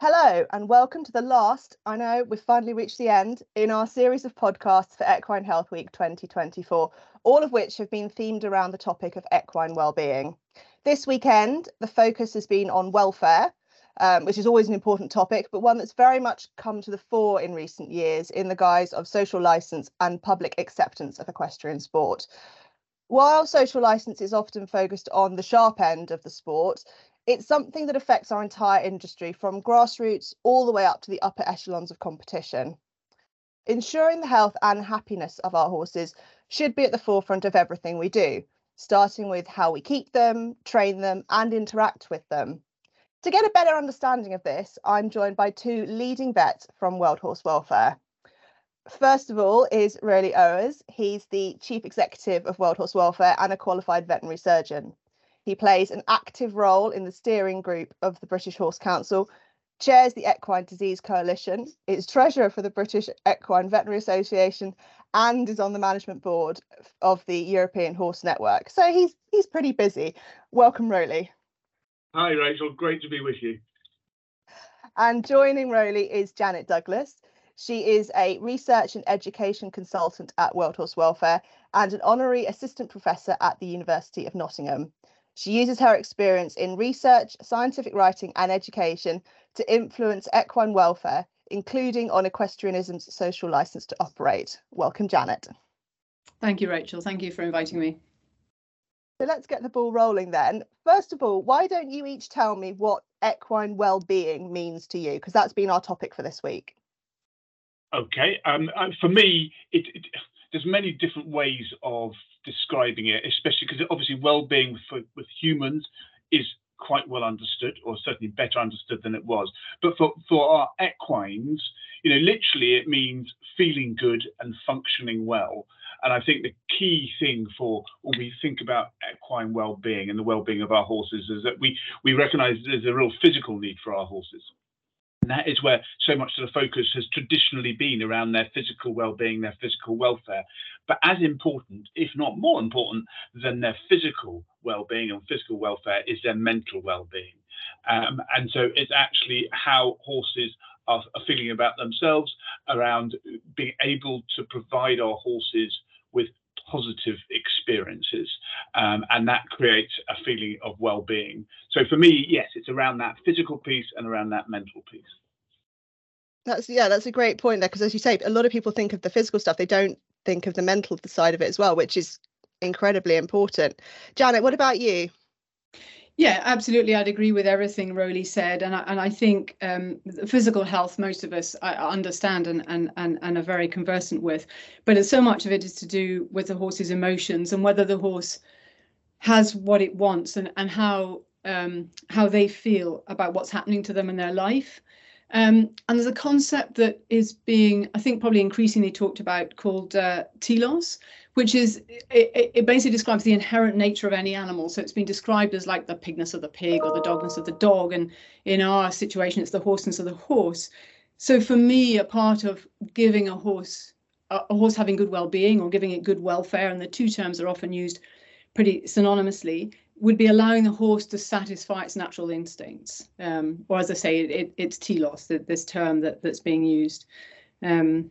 Hello and welcome to the last, I know we've finally reached the end, in our series of podcasts for Equine Health Week 2024, all of which have been themed around the topic of equine wellbeing. This weekend, the focus has been on welfare, which is always an important topic, but one that's very much come to the fore in recent years in the guise of social licence and public acceptance of equestrian sport. While social licence is often focused on the sharp end of the sport, it's something that affects our entire industry from grassroots all the way up to the upper echelons of competition. Ensuring the health and happiness of our horses should be at the forefront of everything we do, starting with how we keep them, train them, and interact with them. To get a better understanding of this, I'm joined by two leading vets from World Horse Welfare. First of all is Rowley Owers. He's the Chief Executive of World Horse Welfare and a qualified veterinary surgeon. He plays an active role in the steering group of the British Horse Council, chairs the Equine Disease Coalition, is treasurer for the British Equine Veterinary Association, and is on the management board of the European Horse Network. So he's pretty busy. Welcome, Rowley. Hi, Rachel. Great to be with you. And joining Rowley is Janet Douglas. She is a research and education consultant at World Horse Welfare and an honorary assistant professor at the University of Nottingham. She uses her experience in research, scientific writing and education to influence equine welfare, including on equestrianism's social licence to operate. Welcome, Janet. Thank you, Rachel. Thank you for inviting me. So let's get the ball rolling then. First of all, why don't you each tell me what equine well-being means to you? Because that's been our topic for this week. Okay. For me, there's many different ways of describing it, especially because obviously well-being with humans is quite well understood, or certainly better understood than it was. But for our equines, literally it means feeling good and functioning well. And I think the key thing for when we think about equine well-being and the well-being of our horses is that we recognise there's a real physical need for our horses. And that is where so much of the focus has traditionally been around their physical well-being, their physical welfare. But as important, if not more important, than their physical well-being and physical welfare is their mental well-being. And so it's actually how horses are feeling about themselves, around being able to provide our horses with positive experiences, and that creates a feeling of well-being. So for me, yes, it's around that physical piece and around that mental piece. That's a great point there, because as you say, a lot of people think of the physical stuff, they don't think of the mental side of it as well, which is incredibly important. Janet, what about you? Yeah, absolutely. I'd agree with everything Rowley said, and I think physical health, most of us understand and are very conversant with, but so much of it is to do with the horse's emotions and whether the horse has what it wants and how they feel about what's happening to them in their life. And there's a concept that is being, I think, probably increasingly talked about called telos, which is, it basically describes the inherent nature of any animal. So it's been described as like the pigness of the pig or the dogness of the dog. And in our situation, it's the horseness of the horse. So for me, a part of giving a horse having good well-being or giving it good welfare, and the two terms are often used pretty synonymously, would be allowing the horse to satisfy its natural instincts, or as I say, it's telos, this term that's being used. And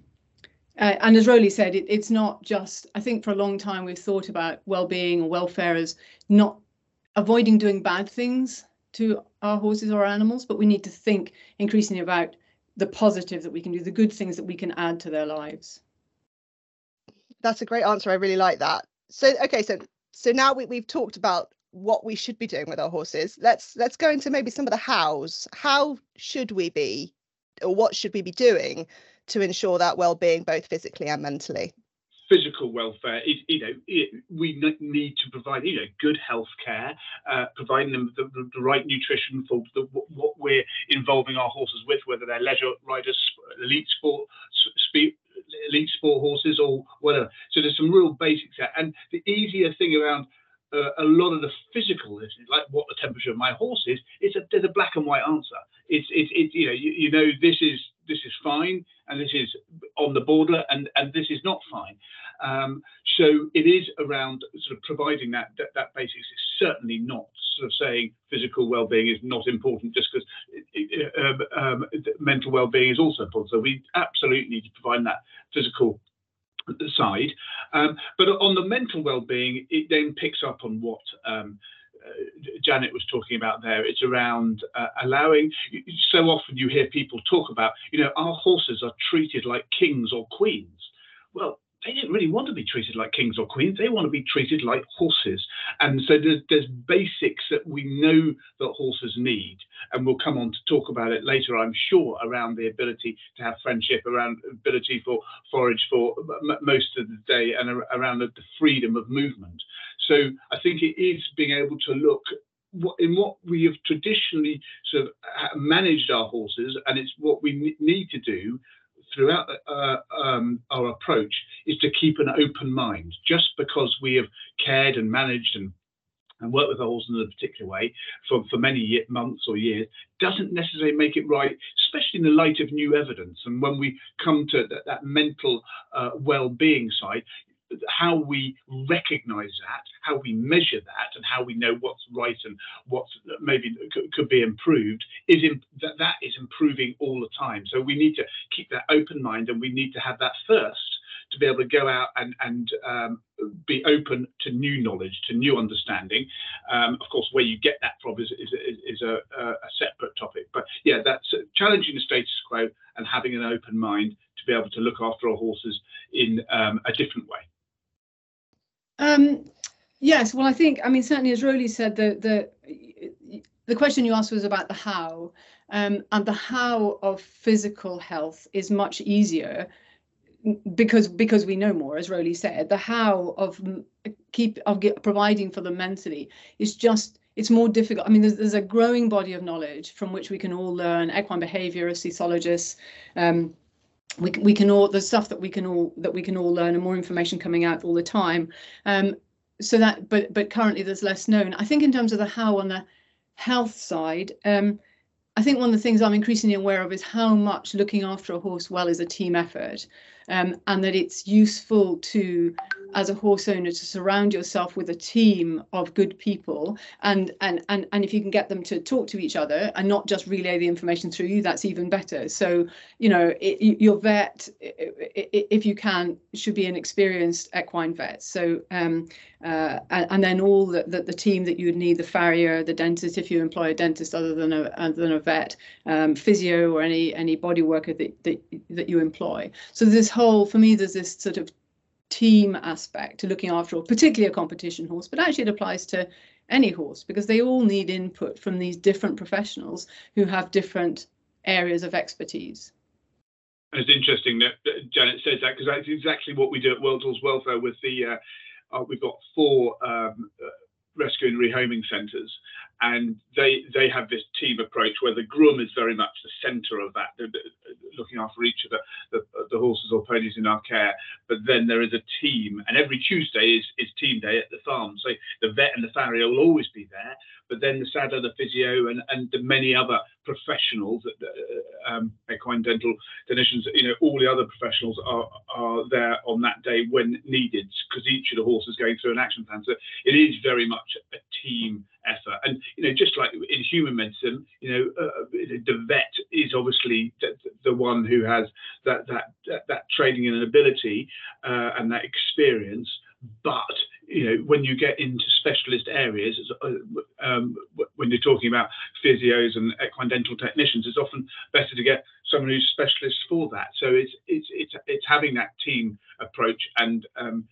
as Rowley said, it's not just, I think for a long time we've thought about well-being or welfare as not avoiding doing bad things to our horses or our animals, but we need to think increasingly about the positive that we can do, the good things that we can add to their lives. That's a great answer. I really like that. So, okay, so now we've talked about what we should be doing with our horses. Let's go into maybe some of the hows. How should we be, or what should we be doing to ensure that well-being both physically and mentally? Physical welfare is, we need to provide, good health care, providing them the right nutrition for what we're involving our horses with, whether they're leisure riders, elite sport horses or whatever. So there's some real basics there. And the easier thing around a lot of the physical, like what the temperature of my horse is, there's a black and white answer. It's this is fine, and this is on the border, and this is not fine. So it is around sort of providing that basics. It's certainly not sort of saying physical well-being is not important just because mental well-being is also important. So we absolutely need to provide that physical side. But on the mental well-being, it then picks up on what Janet was talking about there. It's around allowing. So often you hear people talk about, our horses are treated like kings or queens. Well, they didn't really want to be treated like kings or queens. They want to be treated like horses. And so there's basics that we know that horses need. And we'll come on to talk about it later, I'm sure, around the ability to have friendship, around ability for forage for most of the day, and around the freedom of movement. So I think it is being able to look in what we have traditionally sort of managed our horses, and it's what we need to do throughout our approach, is to keep an open mind. Just because we have cared and managed and worked with the horse in a particular way for many months or years doesn't necessarily make it right, especially in the light of new evidence. And when we come to that mental well-being side, how we recognize that, how we measure that, and how we know what's right and what maybe could be improved that is improving all the time. So we need to keep that open mind, and we need to have that first to be able to go out and be open to new knowledge, to new understanding. Of course, where you get that from is a separate topic. But yeah, that's challenging the status quo and having an open mind to be able to look after our horses in a different way. Yes, well, I think, certainly, as Roly said, the question you asked was about the how, and the how of physical health is much easier because we know more, as Roly said. The how of providing for them mentally is it's more difficult. There's a growing body of knowledge from which we can all learn. Equine behaviorists, sociologists, we can all, there's stuff that we can all learn, and more information coming out all the time. So that, but currently there's less known. I think in terms of the how on the health side, I think one of the things I'm increasingly aware of is how much looking after a horse well is a team effort, and that it's useful to, as a horse owner, to surround yourself with a team of good people, and if you can get them to talk to each other and not just relay the information through you, that's even better. So your vet, if you can, should be an experienced equine vet. So and then all the team that you would need, the farrier, the dentist, if you employ a dentist other than a vet, physio, or any body worker that you employ. So for me, there's this sort of team aspect to looking after, particularly a competition horse, but actually it applies to any horse, because they all need input from these different professionals who have different areas of expertise. And it's interesting that Janet says that, because that's exactly what we do at World Horse Welfare with the we've got 4 rescue and rehoming centres, and they have this team approach where the groom is very much the centre of that, looking after each of the horses or ponies in our care. But then there is a team, and every Tuesday is team day at the farm. So the vet and the farrier will always be there, but then the saddler, the physio, and the many other professionals, equine dental clinicians, all the other professionals are there on that day when needed, because each of the horses is going through an action plan. So it is very much a team effort. And just like in human medicine, the vet is obviously the one who has that training and ability and that experience. But when you get into specialist areas, when you're talking about physios and equine dental technicians, it's often better to get someone who's specialist for that. So it's having that team approach, and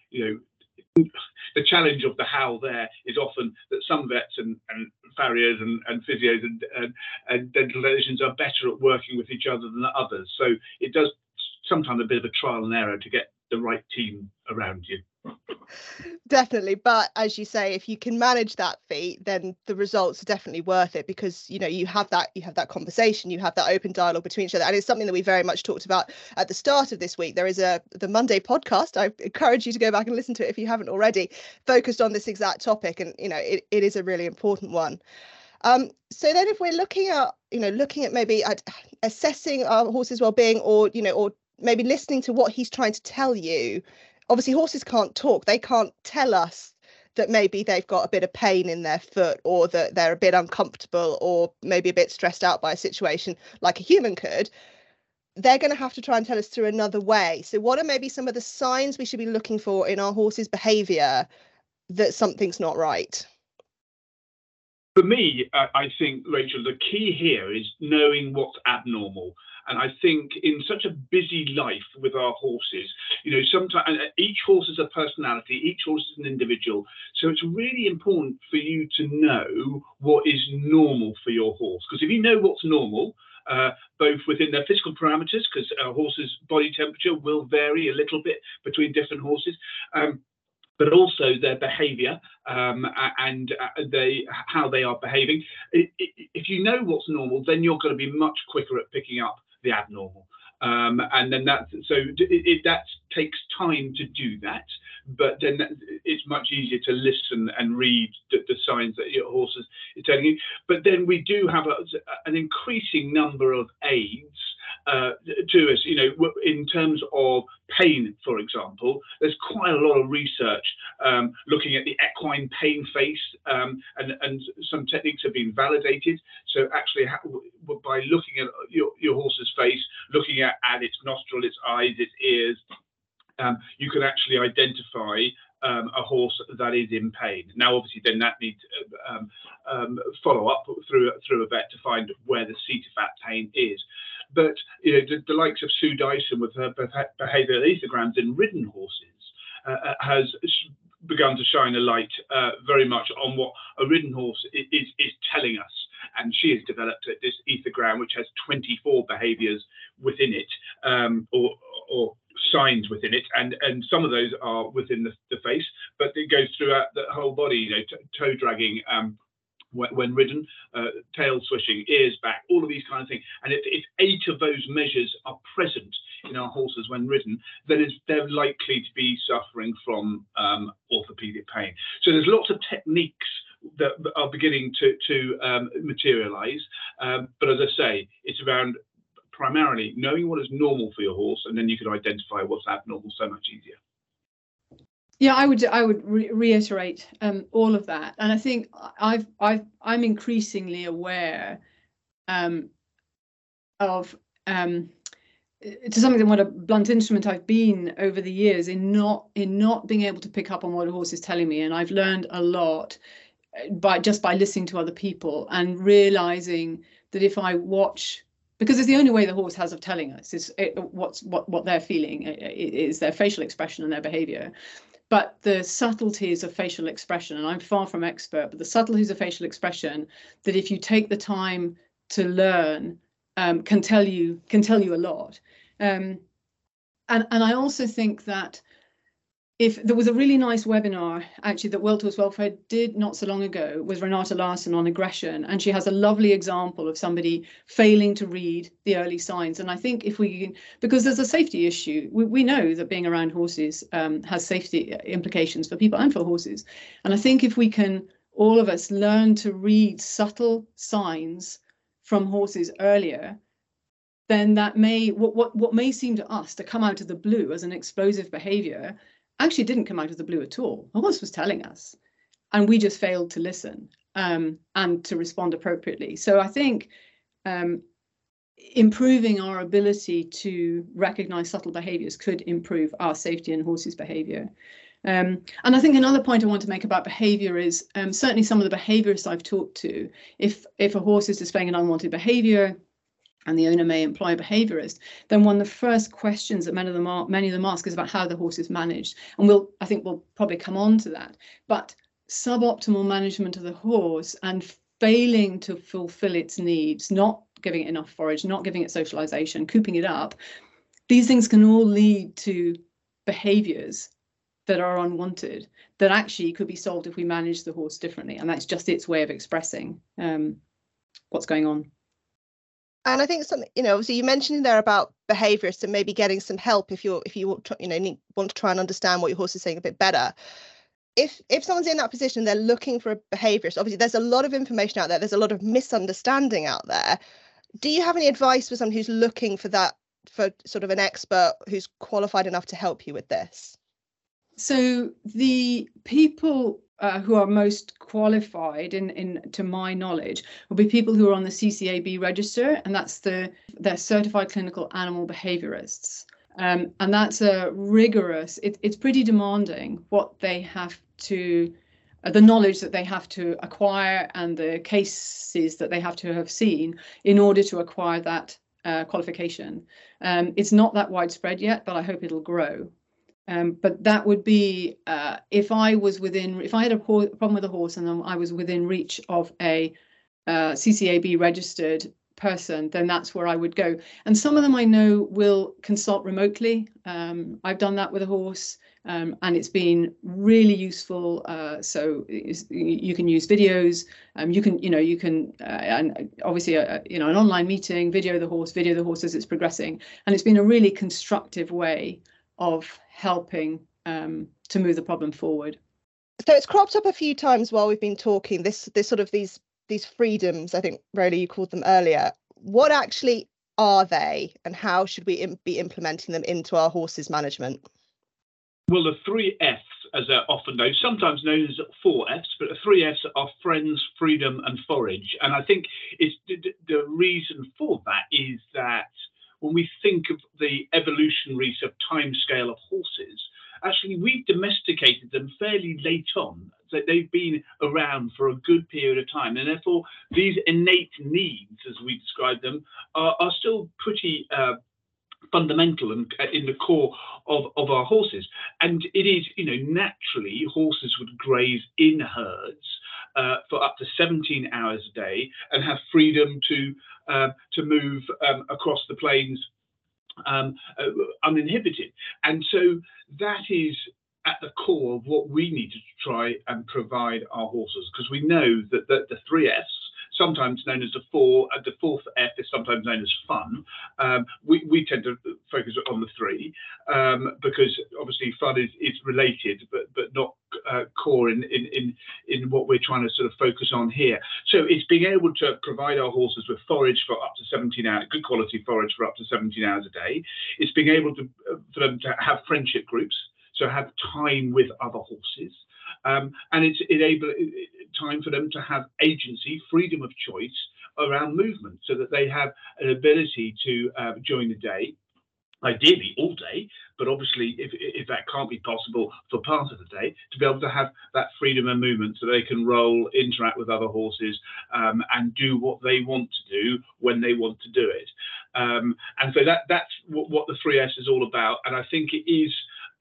the challenge of the how there is often that some vets and farriers and physios and dental clinicians are better at working with each other than others. So it does sometimes a bit of a trial and error to get the right team around you. Definitely, but as you say, if you can manage that feat, then the results are definitely worth it, because you have that conversation, you have that open dialogue between each other, and it's something that we very much talked about at the start of this week. There is the Monday podcast. I encourage you to go back and listen to it if you haven't already, focused on this exact topic, and it is a really important one. So then, if we're looking at maybe assessing our horse's well-being, or maybe listening to what he's trying to tell you. Obviously, horses can't talk. They can't tell us that maybe they've got a bit of pain in their foot, or that they're a bit uncomfortable, or maybe a bit stressed out by a situation like a human could, they're going to have to try and tell us through another way. So what are maybe some of the signs we should be looking for in our horse's behaviour that something's not right? For me, I think, Rachel, the key here is knowing what's abnormal. And I think in such a busy life with our horses, sometimes each horse is a personality, each horse is an individual. So it's really important for you to know what is normal for your horse. Because if you know what's normal, both within their physical parameters, because a horse's body temperature will vary a little bit between different horses, but also their behaviour and how they are behaving. If you know what's normal, then you're going to be much quicker at picking up the abnormal. And then that takes time to do that, but then it's much easier to listen and read the signs that your horse is telling you. But then we do have an increasing number of aids to us, in terms of pain, for example. There's quite a lot of research looking at the equine pain face, and some techniques have been validated. So actually, by looking at your horse's face, looking at its nostril, its eyes, its ears, you can actually identify a horse that is in pain. Now, obviously, then that needs follow up through a vet to find where the seat of that pain is. But the likes of Sue Dyson with her behavioural ethograms in ridden horses has begun to shine a light very much on what a ridden horse is telling us. And she has developed this ethogram, which has 24 behaviours within it, or signs within it, and some of those are within the face, but it goes throughout the whole body. Toe dragging when ridden, tail swishing, ears back, all of these kind of things. And if 8 of those measures are present in our horses when ridden, then they're likely to be suffering from orthopedic pain. So there's lots of techniques that are beginning to materialize, but as I say, it's around primarily knowing what is normal for your horse, and then you can identify what's abnormal so much easier. Yeah, I would reiterate all of that, and I think I'm increasingly aware of to some extent what a blunt instrument I've been over the years in not being able to pick up on what a horse is telling me, and I've learned a lot by listening to other people and realizing that if I watch, because it's the only way the horse has of telling us is what they're feeling is their facial expression and their behavior. But the subtleties of facial expression, and I'm far from expert, but the subtleties of facial expression that if you take the time to learn can tell you a lot. And I also think that if there was a really nice webinar actually that World Horse Welfare did not so long ago with Renata Larsen on aggression, and she has a lovely example of somebody failing to read the early signs. And I think if we, because there's a safety issue, we know that being around horses has safety implications for people and for horses. And I think if we can, all of us, learn to read subtle signs from horses earlier, then that may, what may seem to us to come out of the blue as an explosive behavior actually didn't come out of the blue at all. The horse was telling us, and we just failed to listen and to respond appropriately. So I think improving our ability to recognize subtle behaviors could improve our safety and horses' behavior. And I think another point I want to make about behavior is certainly some of the behaviorists I've talked to, if a horse is displaying an unwanted behavior, and the owner may employ a behaviorist, then one of the first questions that many of them ask is about how the horse is managed. And I think we'll probably come on to that. But suboptimal management of the horse and failing to fulfill its needs, not giving it enough forage, not giving it socialization, cooping it up, these things can all lead to behaviors that are unwanted, that actually could be solved if we manage the horse differently. And that's just its way of expressing what's going on. And I think something, obviously you mentioned there about behaviourists and maybe getting some help if you want to try and understand what your horse is saying a bit better. If someone's in that position, they're looking for a behaviourist. Obviously, there's a lot of information out there. There's a lot of misunderstanding out there. Do you have any advice for someone who's looking for that, for sort of an expert who's qualified enough to help you with this? So the people who are most qualified, to my knowledge, will be people who are on the CCAB register, and they're certified clinical animal behaviorists. And that's a rigorous, it's pretty demanding what they have to, the knowledge that they have to acquire and the cases that they have to have seen in order to acquire that qualification. It's not that widespread yet, but I hope it'll grow. But that would be if I had a problem with a horse and I was within reach of a CCAB registered person, then that's where I would go. And some of them I know will consult remotely. I've done that with a horse, and it's been really useful. So you can use videos. You can and obviously an online meeting, video the horse as it's progressing, and it's been a really constructive way of helping to move the problem forward. So it's cropped up a few times while we've been talking. This sort of these freedoms, I think, Roly, you called them earlier. What actually are they, and how should we be implementing them into our horses management? Well, the 3 Fs, as they're often known, sometimes known as 4 Fs, but the 3 Fs are friends, freedom, and forage. And I think it's the reason for that is that when we think of the evolutionary sort of timescale of horses, actually we've domesticated them fairly late on. So they've been around for a good period of time, and therefore these innate needs, as we describe them, are still pretty fundamental and in the core of our horses. And it is, naturally horses would graze in herds for up to 17 hours a day and have freedom to move across the plains uninhibited. And so that is at the core of what we need to try and provide our horses, because we know that the 3 Fs, sometimes known as the 4th F is sometimes known as fun. We tend to focus on the 3 because obviously fun is related, but not core in what we're trying to sort of focus on here. So it's being able to provide our horses with forage for up to 17 hours, good quality forage for up to 17 hours a day. It's being able to for them to have friendship groups, so have time with other horses. And it's time for them to have agency, freedom of choice around movement, so that they have an ability to during the day, ideally all day, but obviously if that can't be possible for part of the day, to be able to have that freedom of movement so they can roll, interact with other horses, and do what they want to do when they want to do it. And so that's what the 3S is all about. And I think it is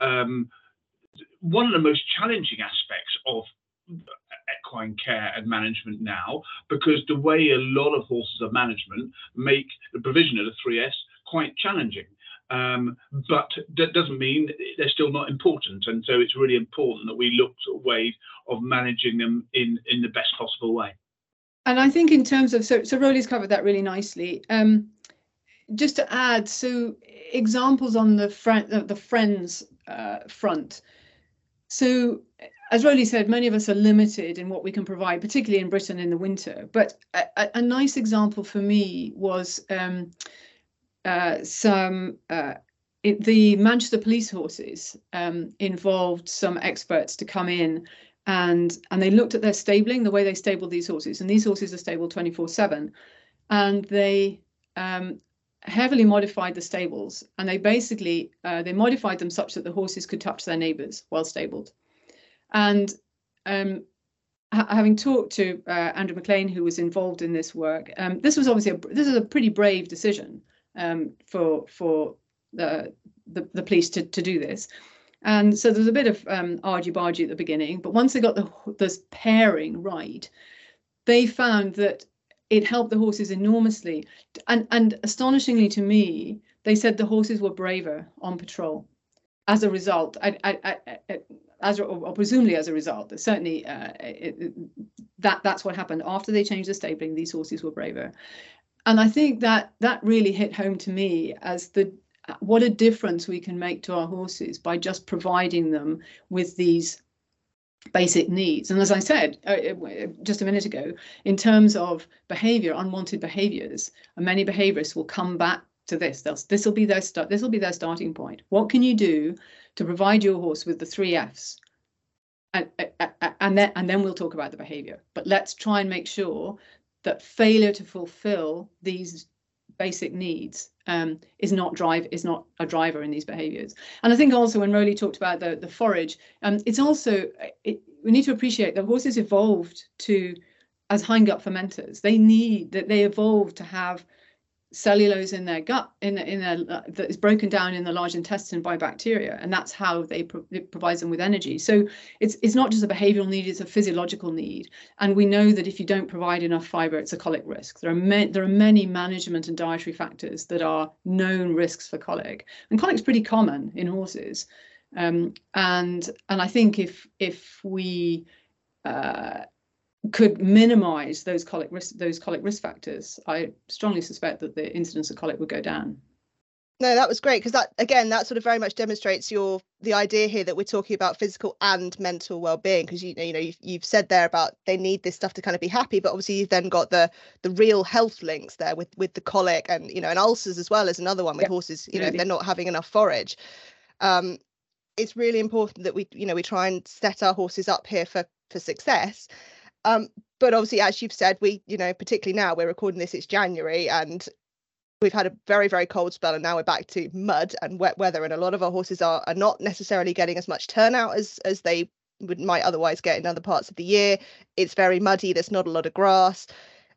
one of the most challenging aspects of equine care and management now, because the way a lot of horses are management make the provision of the 3S quite challenging. But that doesn't mean they're still not important. And so it's really important that we look at ways of managing them in the best possible way. And I think in terms of, so Roly's covered that really nicely. Just to add, so examples on the friends front. So as Roly said, many of us are limited in what we can provide, particularly in Britain in the winter. But a nice example for me was the Manchester police horses involved some experts to come in and they looked at their stabling, the way they stabled these horses. And these horses are stabled 24/7. And they heavily modified the stables, and they basically they modified them such that the horses could touch their neighbours while stabled. And having talked to Andrew McLean, who was involved in this work, this was obviously this is a pretty brave decision for the police to do this. And so there's a bit of argy-bargy at the beginning, but once they got this pairing right, they found that it helped the horses enormously. And astonishingly to me, they said the horses were braver on patrol as a result, or presumably as a result. Certainly that's what happened. After they changed the stabling, these horses were braver. And I think that really hit home to me as what a difference we can make to our horses by just providing them with these basic needs. And as I said just a minute ago, in terms of behavior, unwanted behaviors, and many behaviorists will come back to this. This will be their starting point. What can you do to provide your horse with the 3 Fs and then we'll talk about the behavior. But let's try and make sure that failure to fulfill these basic needs is not a driver in these behaviors. And I think also when Roly talked about the forage, it's also we need to appreciate that horses evolved as hindgut fermenters. They evolved to have cellulose in their gut that is broken down in the large intestine by bacteria, and that's how it provides them with energy. So it's not just a behavioral need, it's a physiological need. And we know that if you don't provide enough fiber, it's a colic risk. There are many management and dietary factors that are known risks for colic, and colic's pretty common in horses. And I think if we could minimize those colic risk factors, I strongly suspect that the incidence of colic would go down. No, that was great, because that sort of very much demonstrates the idea here that we're talking about physical and mental well-being, because you've said there about they need this stuff to kind of be happy, but obviously you've then got the real health links there with the colic and and ulcers as well as another one with horses, if they're not having enough forage. It's really important that we try and set our horses up here for success. But obviously, as you've said, we, particularly now we're recording this, it's January, and we've had a very, very cold spell, and now we're back to mud and wet weather. And a lot of our horses are not necessarily getting as much turnout as they might otherwise get in other parts of the year. It's very muddy. There's not a lot of grass.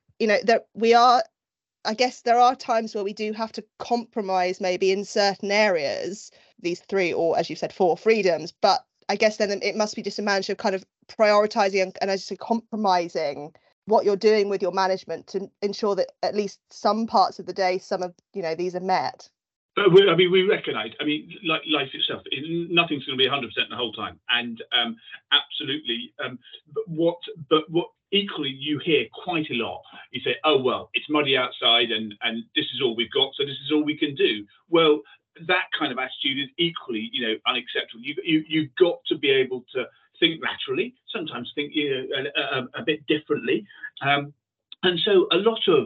I guess there are times where we do have to compromise maybe in certain areas, these 3 or, as you said, 4 freedoms. But I guess then it must be just a matter of kind of prioritizing and as you say, compromising what you're doing with your management to ensure that at least some parts of the day, some of these are met. But we recognise. Like life itself, nothing's going to be 100% the whole time, and absolutely. But what equally you hear quite a lot. You say, "Oh well, it's muddy outside, and this is all we've got, so this is all we can do." Well, that kind of attitude is equally, unacceptable. You've got to be able to think laterally, sometimes think a bit differently, and so a lot of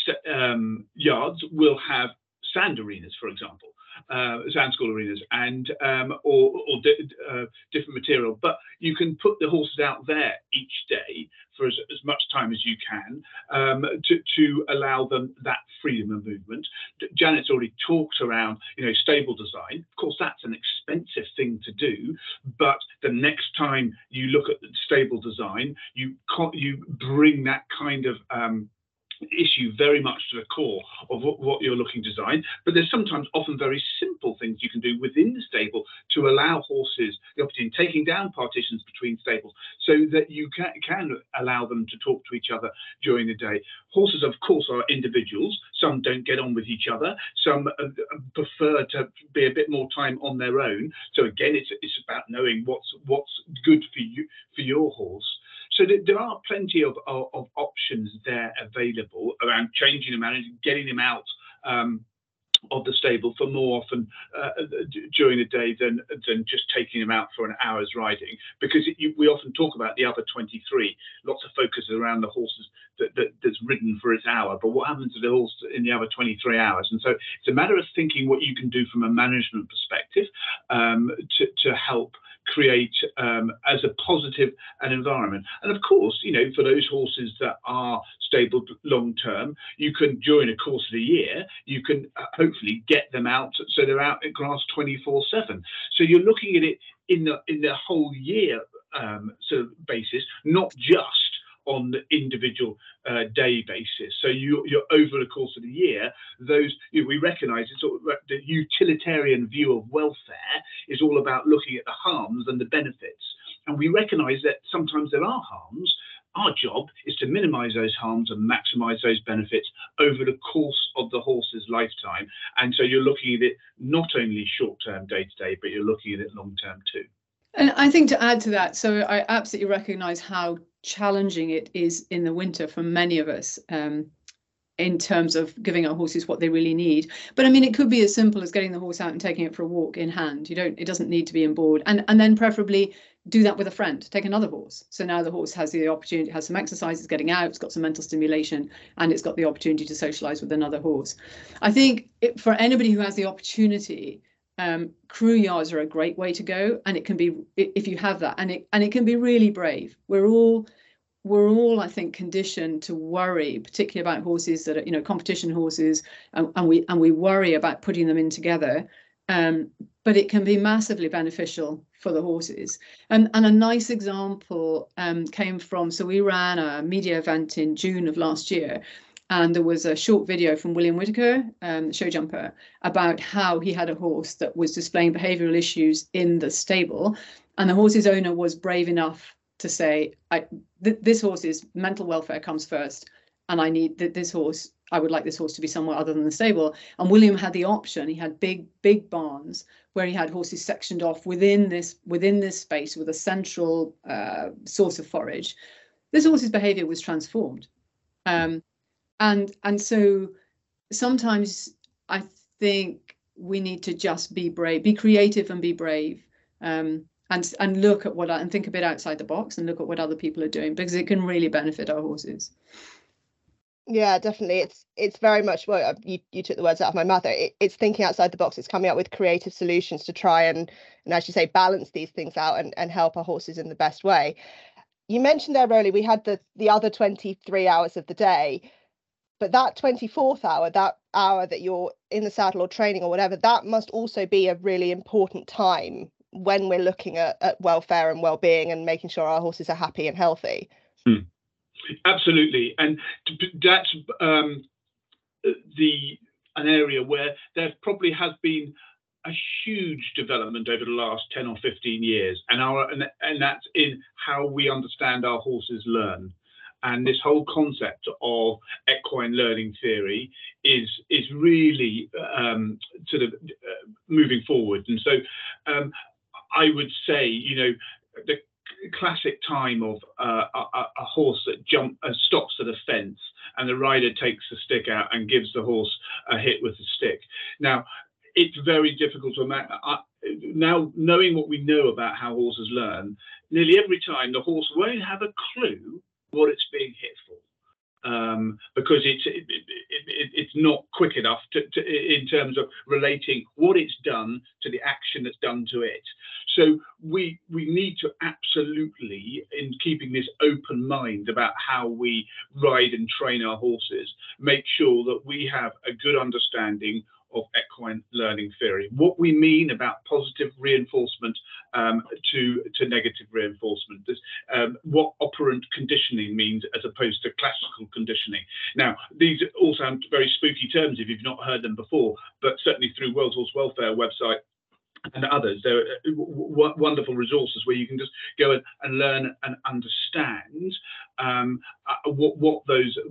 yards will have sand arenas, for example, sand school arenas, and or different material. But you can put the horses out there each day for as much time as you can to allow them that freedom of movement. Janet's already talked around, stable design. Of course, that's an expensive thing to do, but the next time you look at the stable design, you bring that kind of issue very much to the core of what you're looking to design. But there's sometimes often very simple things you can do within the stable to allow horses the opportunity, taking down partitions between stables so that you can allow them to talk to each other during the day. Horses, of course, are individuals. Some don't get on with each other. Some prefer to be a bit more time on their own. So again, it's about knowing what's good for your horse. So there are plenty of options there available around changing them and getting them out of the stable for more often during the day than just taking them out for an hour's riding, because we often talk about the other 23. Lots of focus around the horses that's ridden for its hour, but what happens to the horse in the other 23 hours? And so it's a matter of thinking what you can do from a management perspective to help create as a positive an environment. And of course, for those horses that are stable long term, you can, during the course of the year, you can hopefully get them out so they're out at grass 24/7. So you're looking at it in the whole year sort of basis, not just on the individual day basis. So you're over the course of the year, those we recognise it's sort of the utilitarian view of welfare is all about looking at the harms and the benefits, and we recognise that sometimes there are harms. Our job is to minimise those harms and maximise those benefits over the course of the horse's lifetime. And so you're looking at it not only short-term, day-to-day, but you're looking at it long-term too. And I think to add to that, so I absolutely recognise how challenging it is in the winter for many of us in terms of giving our horses what they really need. But I mean, it could be as simple as getting the horse out and taking it for a walk in hand. It doesn't need to be on board, and then preferably do that with a friend. Take another horse. So now the horse has the opportunity, has some exercise, it's getting out, it's got some mental stimulation, and it's got the opportunity to socialise with another horse. I think for anybody who has the opportunity Crew yards are a great way to go, and it can be, if you have that, and it can be really brave. We're all, I think, conditioned to worry, particularly about horses that are, competition horses, and we worry about putting them in together. But it can be massively beneficial for the horses. And a nice example came from, so we ran a media event in June of last year, and there was a short video from William Whitaker, show jumper, about how he had a horse that was displaying behavioural issues in the stable, and the horse's owner was brave enough to say, this horse's mental welfare comes first, and I need this horse. I would like this horse to be somewhere other than the stable. And William had the option. He had big barns where he had horses sectioned off within this space with a central source of forage. This horse's behaviour was transformed, and so sometimes I think we need to just be brave, be creative, and be brave. And look at and think a bit outside the box and look at what other people are doing, because it can really benefit our horses. Yeah, definitely. It's very much, well, you took the words out of my mouth. It's thinking outside the box. It's coming up with creative solutions to try and as you say, balance these things out and help our horses in the best way. You mentioned there, Roly, we had the other 23 hours of the day, but that 24th hour, that hour that you're in the saddle or training or whatever, that must also be a really important time when we're looking at welfare and well-being and making sure our horses are happy and healthy. Absolutely, and that's an area where there probably has been a huge development over the last 10 or 15 years, and that's in how we understand our horses learn. And this whole concept of equine learning theory is really sort of moving forward. And so I would say, the classic time of a horse that stops at a fence and the rider takes the stick out and gives the horse a hit with the stick. Now, it's very difficult to imagine. Now, knowing what we know about how horses learn, nearly every time the horse won't have a clue what it's being hit for, because it's not quick enough to in terms of relating what it's done to the action that's done to it. So we need to absolutely, in keeping this open mind about how we ride and train our horses, make sure that we have a good understanding of equine learning theory, what we mean about positive reinforcement to negative reinforcement, what operant conditioning means as opposed to classical conditioning. Now, these all sound very spooky terms if you've not heard them before, but certainly through World Horse Welfare website and others, there are wonderful resources where you can just go and learn and understand what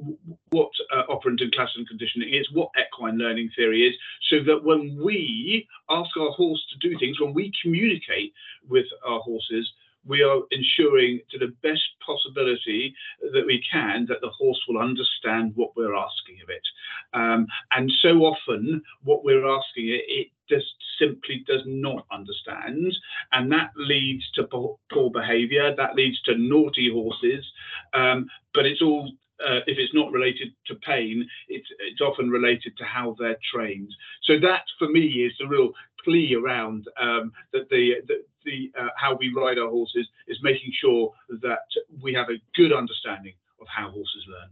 operant and classical conditioning is, what equine learning theory is, so that when we ask our horse to do things, when we communicate with our horses, we are ensuring to the best possibility that we can that the horse will understand what we're asking of it. And so often what we're asking it just simply does not understand, and that leads to poor behavior, that leads to naughty horses, but it's all if it's not related to pain, it's often related to how they're trained. So that for me is the real plea around that the how we ride our horses is making sure that we have a good understanding of how horses learn.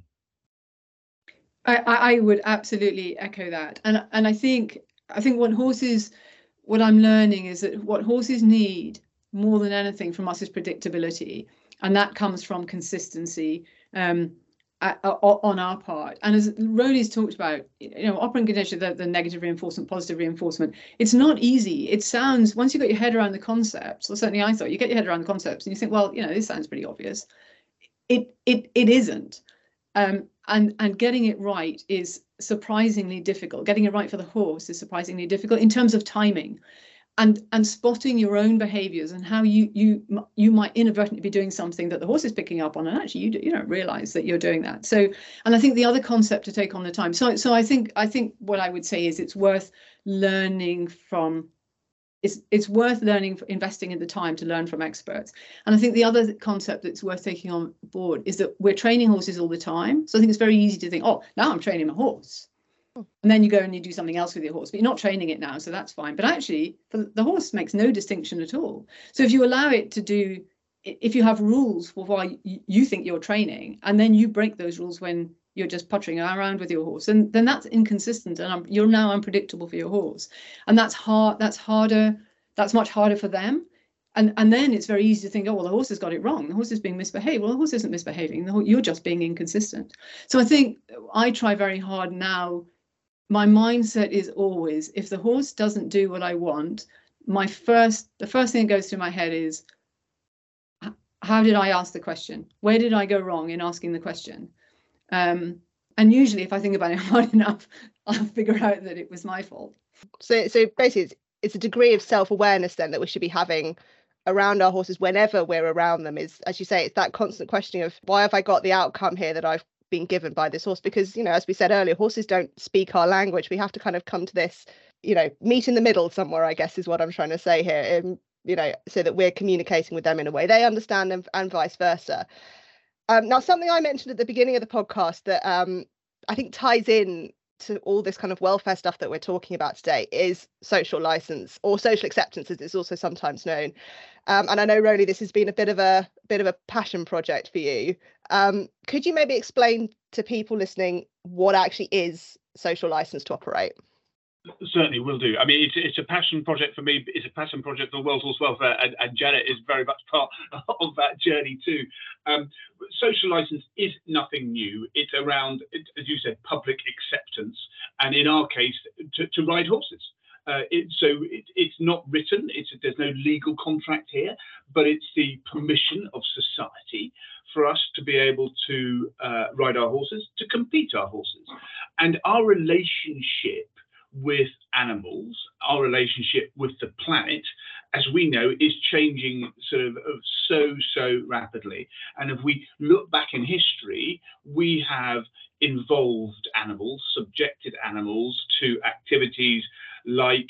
I would absolutely echo that, and I think what I'm learning is that what horses need more than anything from us is predictability, and that comes from consistency on our part. And as Roly's talked about, operant condition, the negative reinforcement, positive reinforcement, it's not easy. It sounds, once you got your head around the concepts, or certainly I thought, you get your head around the concepts and you think, well, this sounds pretty obvious. It isn't. And getting it right is surprisingly difficult. Getting it right for the horse is surprisingly difficult in terms of timing, and spotting your own behaviours and how you might inadvertently be doing something that the horse is picking up on, and actually you don't realise that you're doing that. So, and I think the other concept to take on the time. So I think what I would say is it's worth learning from. It's worth investing in the time to learn from experts. And I think the other concept that's worth taking on board is that we're training horses all the time. So I think it's very easy to think, oh, now I'm training a horse. And then you go and you do something else with your horse, but you're not training it now, so that's fine. But actually, the horse makes no distinction at all. So if you allow it to do, if you have rules for why you think you're training, and then you break those rules when you're just puttering around with your horse, and then that's inconsistent, and you're now unpredictable for your horse, and that's hard. That's harder. That's much harder for them. And then it's very easy to think, oh, well, the horse has got it wrong. The horse is being misbehaved. Well, the horse isn't misbehaving. You're just being inconsistent. So I think I try very hard now. My mindset is always, if the horse doesn't do what I want, the first thing that goes through my head is, how did I ask the question? Where did I go wrong in asking the question? And usually, if I think about it hard enough, I'll figure out that it was my fault. So basically, it's a degree of self-awareness then that we should be having around our horses whenever we're around them. Is, as you say, it's that constant questioning of, why have I got the outcome here that I've been given by this horse? Because, as we said earlier, horses don't speak our language. We have to kind of come to this, meet in the middle somewhere, I guess is what I'm trying to say here, so that we're communicating with them in a way they understand, and vice versa. Now, something I mentioned at the beginning of the podcast that I think ties in to all this kind of welfare stuff that we're talking about today is social license, or social acceptance as it's also sometimes known. And I know, Roly, this has been a bit of a passion project for you. Could you maybe explain to people listening what actually is social license to operate? Certainly will do. I mean, it's a passion project for me. It's a passion project for World Horse Welfare, and Janet is very much part of that journey too. Social license is nothing new. It's around, as you said, public acceptance, and in our case, to ride horses. It's not written. There's no legal contract here, but it's the permission of society for us to be able to ride our horses, to compete our horses, and our relationship with animals, our relationship with the planet, as we know, is changing sort of so rapidly. And if we look back in history, we have involved animals, subjected animals to activities like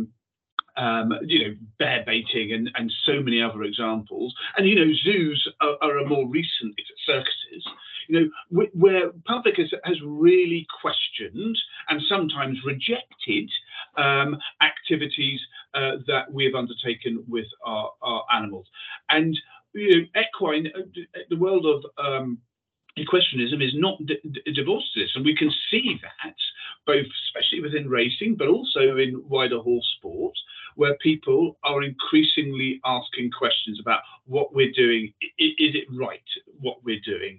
bear baiting and so many other examples. And zoos are a more recent, circuses, where public has really questioned and sometimes rejected activities that we have undertaken with our animals. And equine, the world of equestrianism is not divorced to this, and we can see that both, especially within racing, but also in wider horse sport, where people are increasingly asking questions about what we're doing. Is it right what we're doing?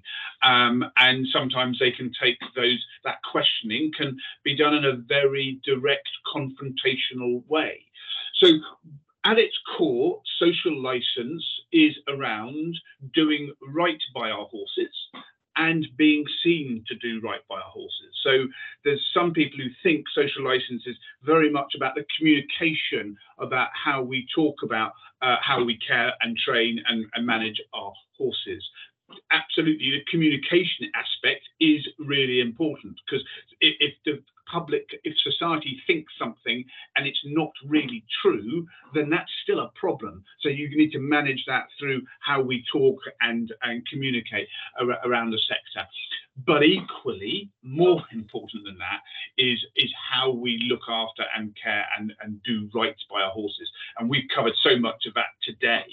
And sometimes they can take that questioning can be done in a very direct, confrontational way. So at its core, social license is around doing right by our horses and being seen to do right by our horses. So there's some people who think social license is very much about the communication about how we talk about how we care and train and manage our horses. Absolutely, the communication aspect is really important, because if the public, if society thinks something and it's not really true, then that's still a problem. So you need to manage that through how we talk and communicate around the sector. But equally, more important than that is how we look after and care and do right by our horses. And we've covered so much of that today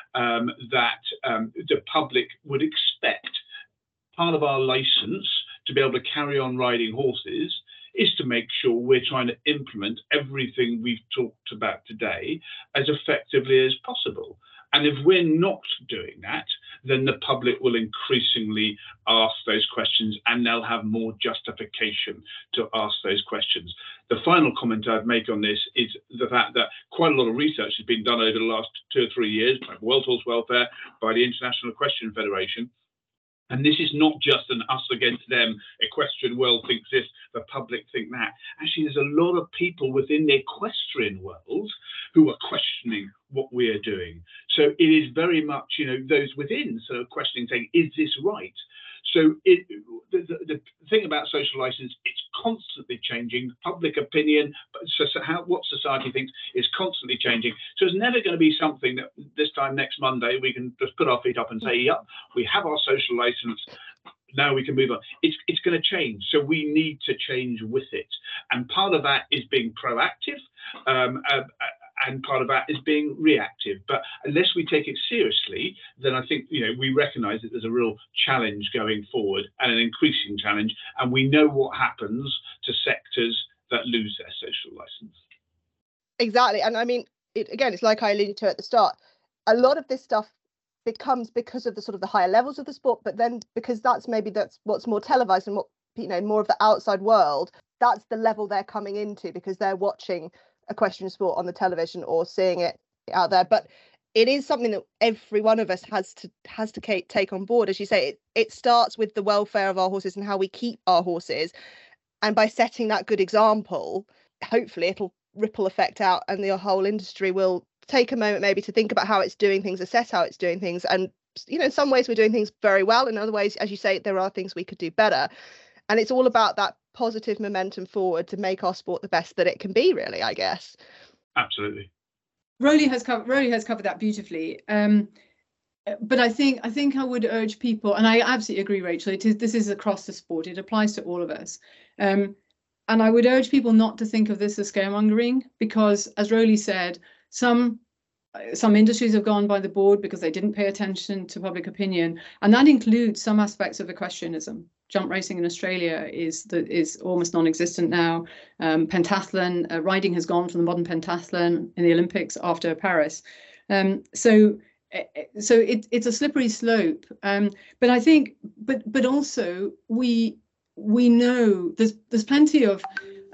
that the public would expect part of our license to be able to carry on riding horses is to make sure we're trying to implement everything we've talked about today as effectively as possible. And if we're not doing that, then the public will increasingly ask those questions, and they'll have more justification to ask those questions. The final comment I'd make on this is the fact that quite a lot of research has been done over the last 2 or 3 years by World Horse Welfare, by the International Equestrian Federation. And this is not just an us against them, equestrian world thinks this, the public think that. Actually, there's a lot of people within the equestrian world who are questioning what we are doing. So it is very much, those within sort of questioning, saying, is this right? So the thing about social license, it's constantly changing. Public opinion, what society thinks is constantly changing. So it's never going to be something that this time next Monday we can just put our feet up and say, yep, we have our social license now we can move on. It's going to change, so we need to change with it. And part of that is being proactive, and part of that is being reactive. But unless we take it seriously, then I think we recognise that there's a real challenge going forward, and an increasing challenge. And we know what happens to sectors that lose their social licence. Exactly, and I mean, it's like I alluded to at the start. A lot of this stuff becomes because of the sort of the higher levels of the sport, but then because that's what's more televised and what more of the outside world, that's the level they're coming into because they're watching a question of sport on the television or seeing it out there. But it is something that every one of us has to take on board. As you say, it starts with the welfare of our horses and how we keep our horses, and by setting that good example, hopefully it'll ripple effect out and the whole industry will take a moment maybe to think about how it's doing things, assess how it's doing things. And in some ways we're doing things very well, in other ways, as you say, there are things we could do better. And it's all about that positive momentum forward to make our sport the best that it can be, really, I guess. Absolutely. Roly has covered that beautifully. But I think I would urge people, and I absolutely agree, Rachel, this is across the sport, it applies to all of us. And I would urge people not to think of this as scaremongering, because as Roly said, some industries have gone by the board because they didn't pay attention to public opinion, and that includes some aspects of equestrianism. Jump racing in Australia is almost non-existent now. Pentathlon, riding has gone from the modern pentathlon in the Olympics after Paris. So it's a slippery slope. But I think, but also we know there's plenty of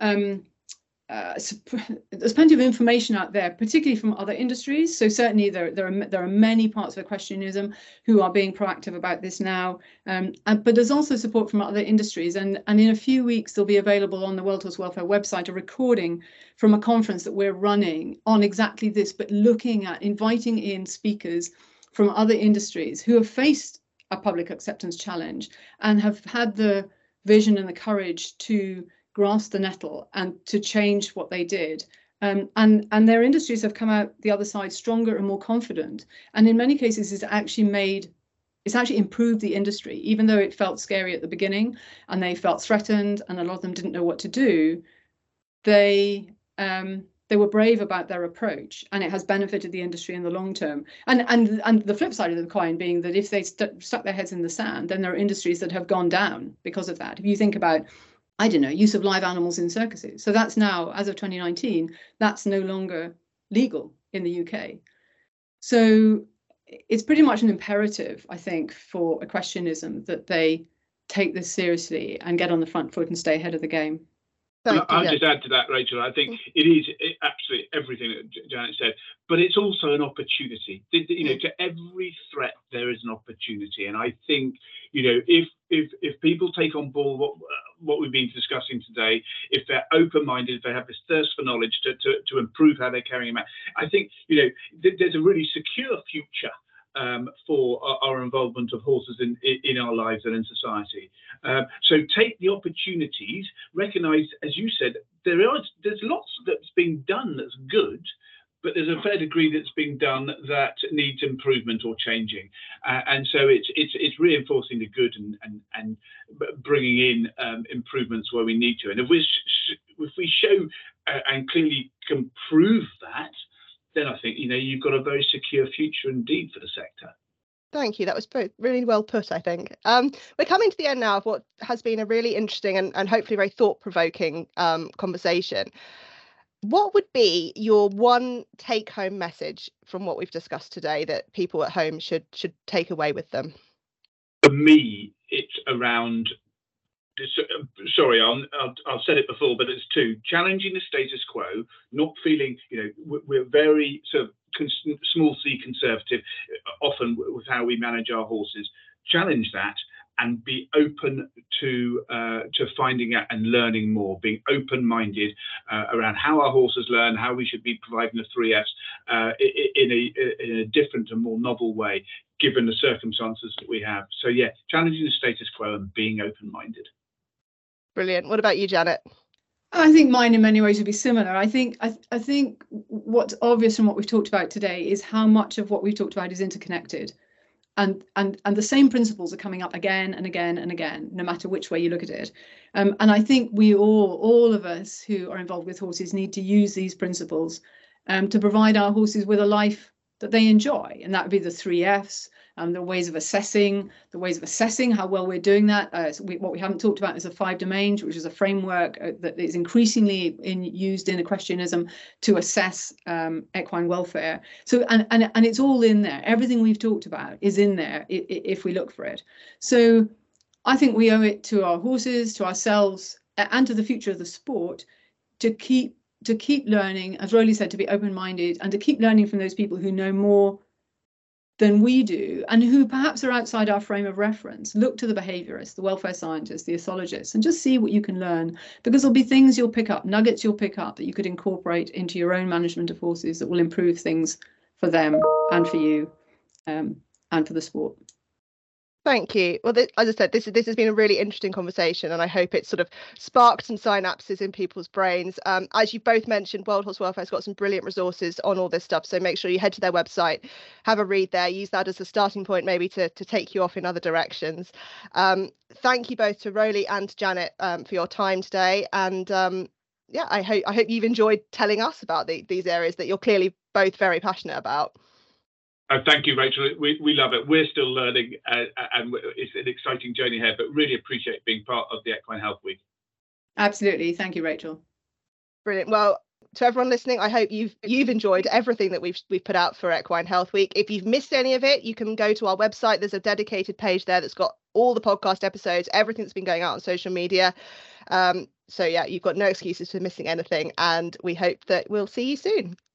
information out there, particularly from other industries. So certainly there are many parts of equestrianism who are being proactive about this now. But there's also support from other industries. And in a few weeks, there'll be available on the World Horse Welfare website a recording from a conference that we're running on exactly this, but looking at inviting in speakers from other industries who have faced a public acceptance challenge and have had the vision and the courage to grasp the nettle and to change what they did. And their industries have come out the other side stronger and more confident. And in many cases, it's actually improved the industry, even though it felt scary at the beginning and they felt threatened and a lot of them didn't know what to do. They were brave about their approach, and it has benefited the industry in the long term. And the flip side of the coin being that if they stuck their heads in the sand, then there are industries that have gone down because of that. If you think about, I don't know, use of live animals in circuses. So that's now, as of 2019, that's no longer legal in the UK. So it's pretty much an imperative, I think, for equestrianism that they take this seriously and get on the front foot and stay ahead of the game. I'll just add to that, Rachel. I think it is absolutely everything that Janet said, but it's also an opportunity. To every threat there is an opportunity, and I think if people take on board what we've been discussing today, if they're open-minded, if they have this thirst for knowledge to improve how they're carrying them out, I think there's a really secure future for our involvement of horses in our lives and in society. So take the opportunities, recognise, as you said, there's lots that's being done that's good, but there's a fair degree that's being done that needs improvement or changing. And so it's reinforcing the good and bringing in improvements where we need to. And if we show and clearly can prove that, then I think you've got a very secure future indeed for the sector. Thank you. That was really well put, I think. We're coming to the end now of what has been a really interesting and hopefully very thought-provoking conversation. What would be your one take-home message from what we've discussed today that people at home should take away with them? For me, it's around. Sorry, I'll said it before, but it's two: challenging the status quo, not feeling, we're very sort of small c conservative, often with how we manage our horses. Challenge that and be open to finding out and learning more, being open-minded around how our horses learn, how we should be providing the 3Fs in a different and more novel way, given the circumstances that we have. So yeah, challenging the status quo and being open-minded. Brilliant. What about you, Janet? I think mine in many ways would be similar. I think what's obvious from what we've talked about today is how much of what we've talked about is interconnected. And the same principles are coming up again and again and again, no matter which way you look at it. And I think we all of us who are involved with horses need to use these principles to provide our horses with a life that they enjoy. And that would be the 3 Fs, the ways of assessing how well we're doing that. What we haven't talked about is the 5 domains, which is a framework that is increasingly used in equestrianism to assess equine welfare. So and it's all in there. Everything we've talked about is in there if we look for it. So I think we owe it to our horses, to ourselves, and to the future of the sport to keep learning, as Roly said, to be open-minded and to keep learning from those people who know more than we do and who perhaps are outside our frame of reference. Look to the behaviorists, the welfare scientists, the ethologists, and just see what you can learn, because there'll be things you'll pick up, nuggets you'll pick up that you could incorporate into your own management of horses that will improve things for them and for you and for the sport. Thank you. Well, as I said, this has been a really interesting conversation, and I hope it sort of sparked some synapses in people's brains. As you both mentioned, World Horse Welfare has got some brilliant resources on all this stuff, so make sure you head to their website, have a read there, use that as a starting point maybe to take you off in other directions. Thank you both to Roly and Janet for your time today, and yeah, I hope you've enjoyed telling us about these areas that you're clearly both very passionate about. Thank you, Rachel. We love it. We're still learning, and it's an exciting journey ahead, but really appreciate being part of the Equine Health Week. Absolutely. Thank you, Rachel. Brilliant. Well, to everyone listening, I hope you've enjoyed everything that we've put out for Equine Health Week. If you've missed any of it, you can go to our website. There's a dedicated page there that's got all the podcast episodes, everything that's been going out on social media. So yeah, you've got no excuses for missing anything, and we hope that we'll see you soon.